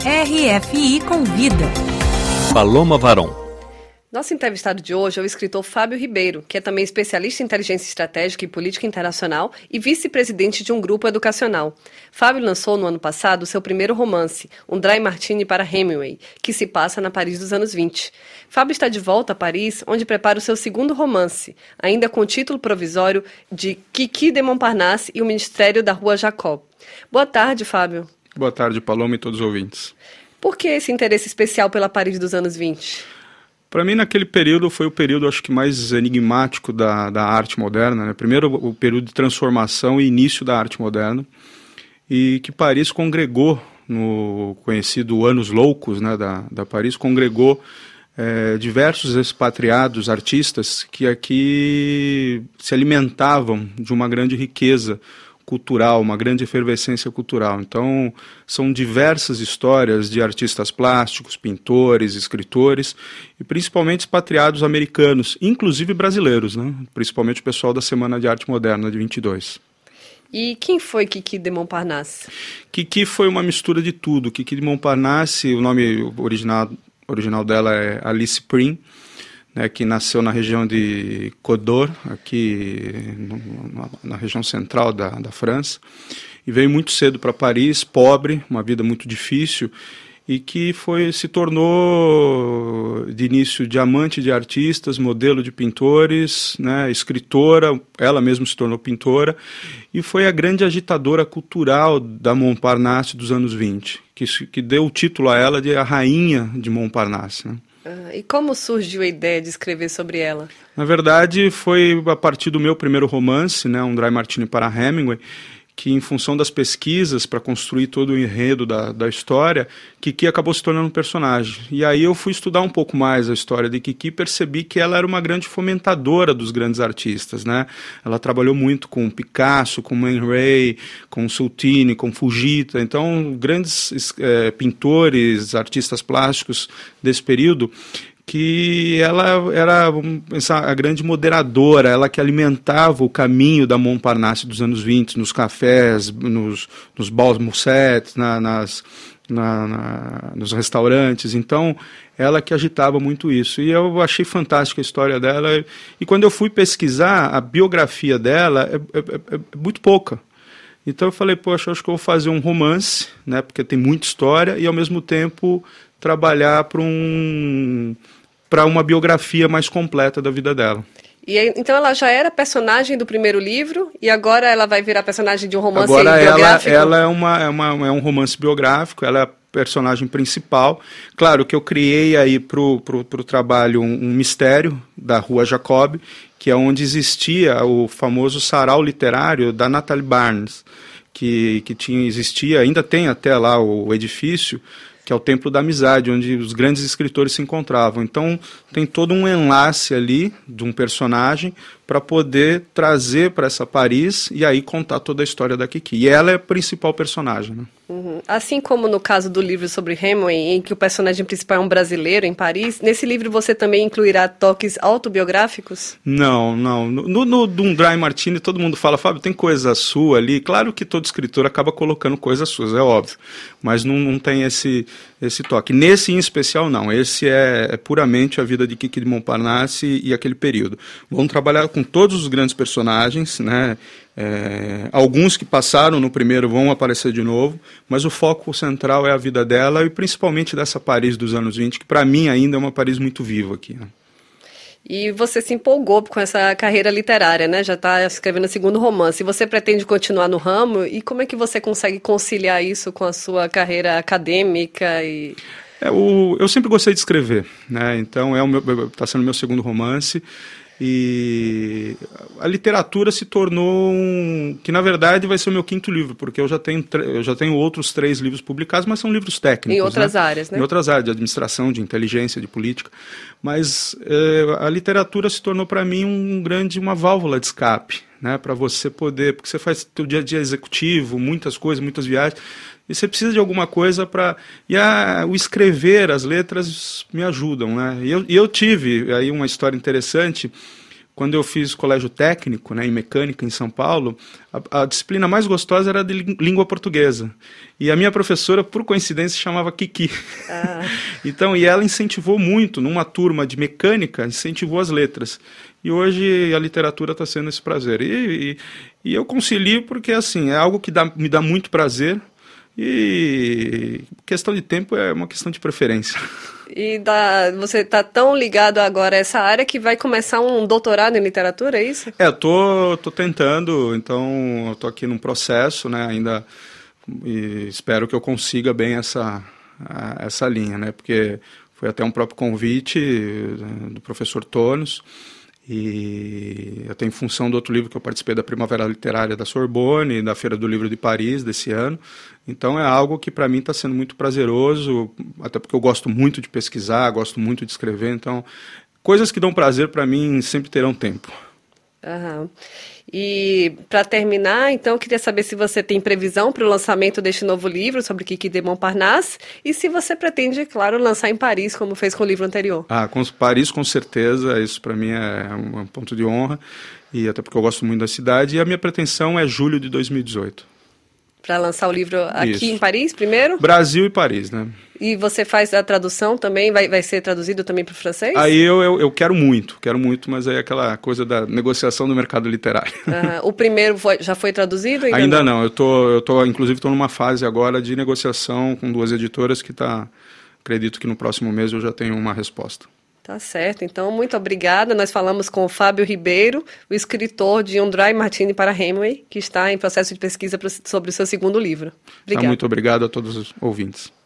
RFI Convida. Paloma Varon. Nosso entrevistado de hoje é o escritor Fábio Ribeiro, que é também especialista em inteligência estratégica e política internacional e vice-presidente de um grupo educacional. Fábio lançou no ano passado seu primeiro romance, Um Dry Martini para Hemingway, que se passa na Paris dos anos 20. Fábio está de volta a Paris, onde prepara o seu segundo romance, ainda com o título provisório de Kiki de Montparnasse e o Ministério da Rua Jacob. Boa tarde, Fábio. Boa tarde, Paloma e todos os ouvintes. Por que esse interesse especial pela Paris dos anos 20? Para mim, naquele período, foi o período, acho que, mais enigmático da arte moderna, né? Primeiro, o período de transformação e início da arte moderna, e que Paris congregou, no conhecido Anos Loucos, né, da Paris, congregou diversos expatriados, artistas, que aqui se alimentavam de uma grande riqueza cultural, uma grande efervescência cultural. Então, são diversas histórias de artistas plásticos, pintores, escritores, e principalmente expatriados americanos, inclusive brasileiros, né? Principalmente o pessoal da Semana de Arte Moderna de 22. E quem foi Kiki de Montparnasse? Kiki foi uma mistura de tudo. Kiki de Montparnasse, o nome original dela é Alice Prim, né, que nasceu na região de Côte-d'Or, aqui na região central da França, e veio muito cedo para Paris, pobre, uma vida muito difícil, e que se tornou, de início, diamante de artistas, modelo de pintores, né, escritora, ela mesma se tornou pintora, e foi a grande agitadora cultural da Montparnasse dos anos 20, que deu o título a ela de a Rainha de Montparnasse, né. E como surgiu a ideia de escrever sobre ela? Na verdade, foi a partir do meu primeiro romance, né, Um Dry Martini para Hemingway, que, em função das pesquisas para construir todo o enredo da história, Kiki acabou se tornando um personagem. E aí eu fui estudar um pouco mais a história de Kiki e percebi que ela era uma grande fomentadora dos grandes artistas, né? Ela trabalhou muito com Picasso, com Man Ray, com Soutine, com Fujita. Então, grandes pintores, artistas plásticos desse período, que ela era, vamos pensar, a grande moderadora, ela que alimentava o caminho da Montparnasse dos anos 20, nos cafés, nos bals moussettes, nos restaurantes. Então, ela que agitava muito isso. E eu achei fantástica a história dela. E quando eu fui pesquisar, a biografia dela é muito pouca. Então eu falei, poxa, acho que eu vou fazer um romance, né, porque tem muita história, e ao mesmo tempo trabalhar para uma biografia mais completa da vida dela. E então ela já era personagem do primeiro livro e agora ela vai virar personagem de um romance biográfico? Agora ela é um romance biográfico, ela é a personagem principal. Claro que eu criei aí para o trabalho um mistério da Rua Jacob, que é onde existia o famoso sarau literário da Natalie Barnes, que existia, ainda tem até lá o edifício, que é o Templo da Amizade, onde os grandes escritores se encontravam. Então, tem todo um enlace ali de um personagem para poder trazer para essa Paris e aí contar toda a história da Kiki. E ela é a principal personagem, né? Uhum. Assim como no caso do livro sobre Hemingway, em que o personagem principal é um brasileiro em Paris, nesse livro você também incluirá toques autobiográficos? Não. No Um Dry Martini, todo mundo fala, Fábio, tem coisa sua ali. Claro que todo escritor acaba colocando coisas suas, é óbvio. Mas não tem esse toque. Nesse em especial, não. Esse é puramente a vida de Kiki de Montparnasse e aquele período. Vamos trabalhar com todos os grandes personagens, né? Alguns que passaram no primeiro vão aparecer de novo, mas o foco central é a vida dela e principalmente dessa Paris dos anos 20, que para mim ainda é uma Paris muito viva aqui, né? E você se empolgou com essa carreira literária, né? Já está escrevendo o segundo romance. E você pretende continuar no ramo? E como é que você consegue conciliar isso com a sua carreira acadêmica? Eu sempre gostei de escrever, né? Então está sendo meu segundo romance. E a literatura se tornou que na verdade vai ser o meu quinto livro, porque eu já tenho outros 3 livros publicados, mas são livros técnicos. Em outras áreas, né? Em outras áreas, de administração, de inteligência, de política. Mas a literatura se tornou para mim uma válvula de escape, né? Para você poder, porque você faz seu dia a dia executivo, muitas coisas, muitas viagens, e você precisa de alguma coisa para... o escrever, as letras me ajudam, né? E eu tive aí uma história interessante, quando eu fiz colégio técnico, né, em mecânica em São Paulo, a disciplina mais gostosa era de língua portuguesa. E a minha professora, por coincidência, se chamava Kiki. Então, e ela incentivou muito, numa turma de mecânica, incentivou as letras. E hoje a literatura está sendo esse prazer. E eu concilio porque, assim, é algo que me dá muito prazer. E questão de tempo é uma questão de preferência. E você está tão ligado agora a essa área que vai começar um doutorado em literatura, é isso? Eu tô tentando, então eu tô aqui num processo, né, ainda, e espero que eu consiga bem essa linha, né, porque foi até um próprio convite do professor Tonos, e até em função do outro livro que eu participei da Primavera Literária da Sorbonne, da Feira do Livro de Paris desse ano. Então é algo que para mim está sendo muito prazeroso, até porque eu gosto muito de pesquisar, gosto muito de escrever, então coisas que dão prazer para mim sempre terão tempo. Aham. E para terminar, então, eu queria saber se você tem previsão para o lançamento deste novo livro sobre Kiki de Montparnasse e se você pretende, claro, lançar em Paris, como fez com o livro anterior. Com Paris, com certeza, isso para mim é um ponto de honra, e até porque eu gosto muito da cidade, e a minha pretensão é julho de 2018. Para lançar o livro aqui em Paris, primeiro? Brasil e Paris, né? E você faz a tradução também? Vai ser traduzido também para o francês? Aí eu quero muito, mas aí é aquela coisa da negociação do mercado literário. O primeiro já foi traduzido? Ainda não. Inclusive estou numa fase agora de negociação com 2 editoras que acredito que no próximo mês eu já tenho uma resposta. Tá certo, então muito obrigada. Nós falamos com o Fábio Ribeiro, o escritor de Um Dry Martini para Hemingway, que está em processo de pesquisa sobre o seu segundo livro. Obrigada. Muito obrigado a todos os ouvintes.